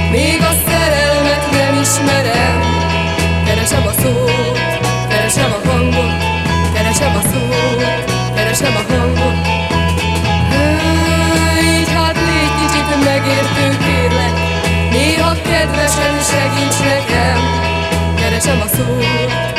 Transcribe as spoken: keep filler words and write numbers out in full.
még a szerelmet nem ismerem. Keresem a szót, keresem a hangot, keresem a szót, keresem a hangot. Így hát légy kicsit megértő, kérlek, néha kedvesen segíts nekem. Keresem a szót,